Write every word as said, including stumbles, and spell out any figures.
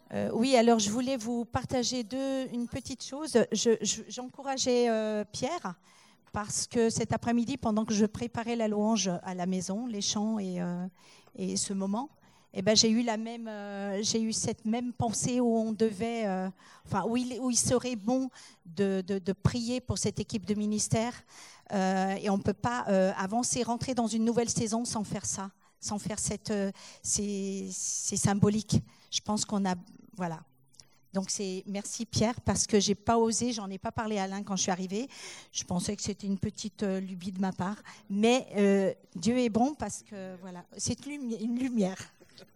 Euh, oui, alors je voulais vous partager deux, une petite chose. Je, je, j'encourageais euh, Pierre parce que cet après-midi, pendant que je préparais la louange à la maison, les chants et, euh, et ce moment, eh ben, j'ai eu la même, euh, j'ai eu cette même pensée où on devait, euh, enfin où il, où il serait bon de, de, de prier pour cette équipe de ministère euh, et on ne peut pas euh, avancer, rentrer dans une nouvelle saison sans faire ça, sans faire cette, euh, c'est, c'est symbolique. Je pense qu'on a, voilà. Donc c'est merci Pierre parce que j'ai pas osé, j'en ai pas parlé à Alain quand je suis arrivée. Je pensais que c'était une petite euh, lubie de ma part, mais euh, Dieu est bon parce que voilà, c'est une lumière.